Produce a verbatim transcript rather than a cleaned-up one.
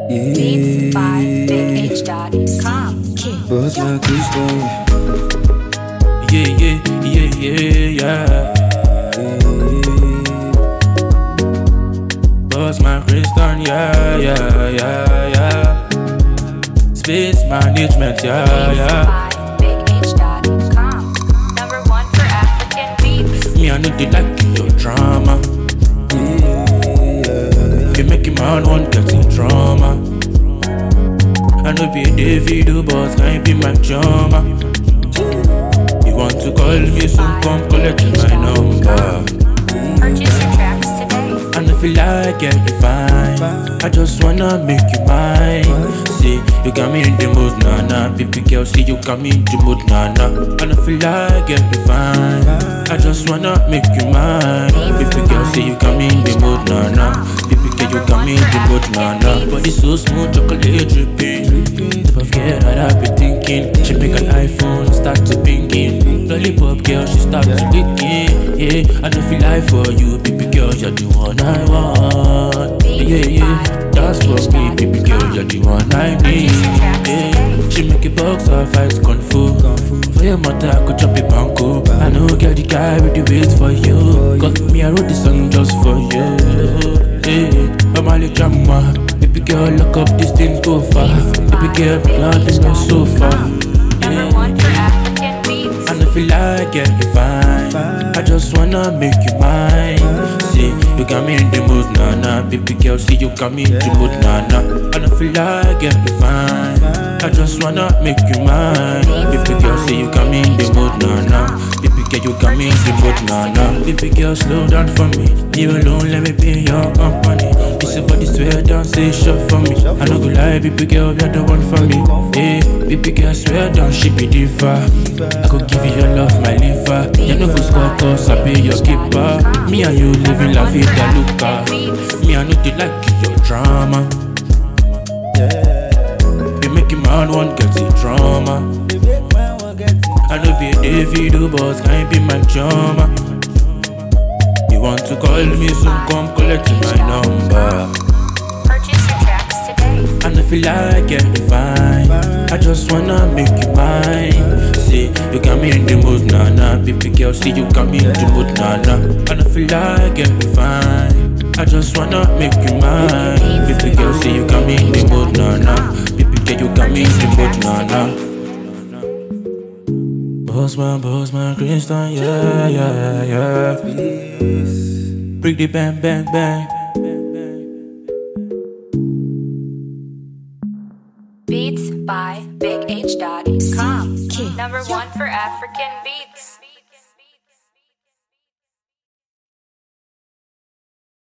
Beats by Big H dot com. Boss my Christian. Yeah, yeah, yeah, yeah, yeah. Boss my Christian, yeah, yeah, yeah, yeah. Space management, yeah, yeah. Beats by Big H dot com. Number one for African beats. Me, I know they like your drama. You make him man want getting drama. I know be a Davido, but can't be my drama. You want to call me, so come collect my number. Purchase your tracks today. I don't feel like yeah, you fine. I just wanna make you mine. See, you got me in the mood, nah nah. Baby girl, see you got me in the mood, nah nah. I don't feel like yeah, you fine. I just wanna make you mine. Baby girl, see you got me in the mood, nah nah. Baby girl, you got me in the mood, nah nah. Body so smooth, chocolate dripping. Type of girl that I be thinking. She make an iPhone start to pinging. Lollipop girl, she start to licking. Yeah, I don't feel like for you, baby girl, you're the one I want. Yeah, yeah, that's for me, baby girl, you're the one I need. Yeah, she make a box of ice kung fu. For your mother, I could chop a banco. I know girl, the guy with the wait for you. Got me, I wrote the song just for you. Yeah, I'm a little drama. Baby girl, lock up these things go far. Baby girl, blood is not so far. Number one for African beats. I don't feel like yeah, you fine. I just wanna make you mine. See, you got me in the mood, nah nah. Baby girl, see you got me in the mood, nah nah. I don't feel like yeah, you fine. I just wanna make you mine. Baby girl, see you got me in the mood, nah nah. Baby girl, you got me in the mood, nah nah. Baby girl, slow down for me. You alone, let me be in your company. This your body swear down, say shut for me. I no go lie, baby girl, you're the one for me. Yeah, baby girl, swear down, she be diva. I could give you your love, my liver. You no go score cause I be your keeper. Me and you living la vida loca. Me I know they like your drama. You make him man want get the drama. I know be a Davido, but can't be my drama. You want to call me, so come collect my number. Purchase your tracks today. I don't feel like yeah, you fine. I just wanna make you mine. See, you got me in the mood, nah nah. Baby girl, see you got me in the mood, nah nah. I don't feel like yeah, you fine. I just wanna make you mine. Baby girl, see you got me in the mood, nah nah. Baby girl, you got me in the mood, nah nah. Boss man, boss man, Christian, yeah, yeah, yeah. Break the bang, bang, bang. Beats by Big H dot com. Number one for African beats.